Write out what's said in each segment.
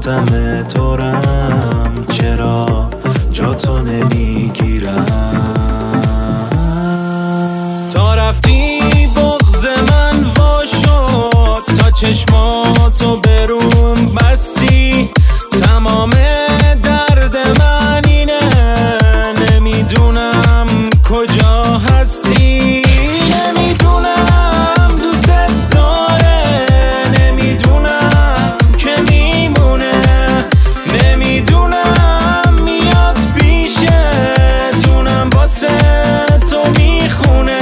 آدم دورم، چرا جا تو نمیگیرم؟ تا رفتی بغض من وا شد، تا چشماتو بروم بستی. تمام درد من اینه، نمیدونم کجا هستی. نمیدونم دوست داره، نمیدونم که میمونه، نمیدونم میاد پیشتونم واسه تو میخونه.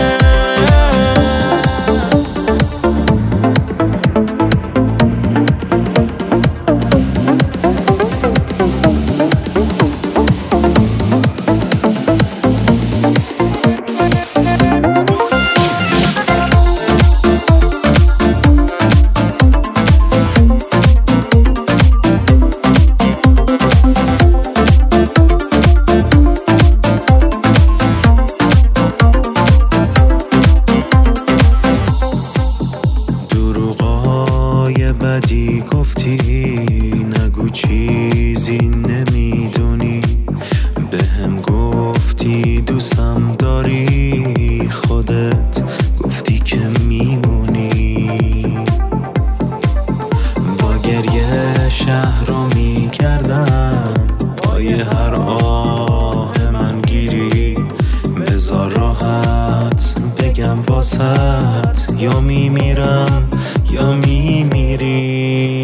بدی گفتی نگو چیزی نمیدونی، بهم گفتی دوستم داری، خودت گفتی که میمونی. با گریه شهر رو میکردم، پای هر آه من گیری. بذار راحت بگم واسط، یا میمیرم یا میمیری.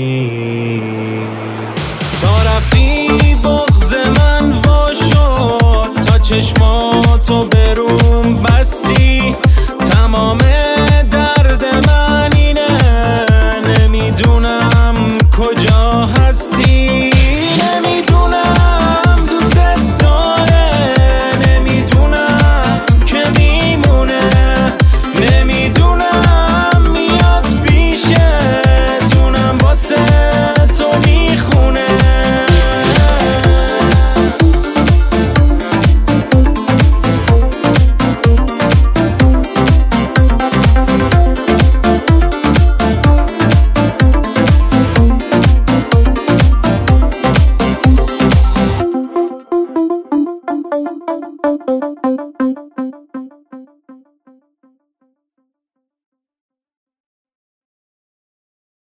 تا رفتی بغض من وا شد، تا چشماتو بروم بستی. تمام درد من اینه، نمیدونم کجا هستی. نمیدونم دوست داره، نمیدونم که میمونه، نمیدونم میاد پیشتونم واسه تو میخونه. Thank you.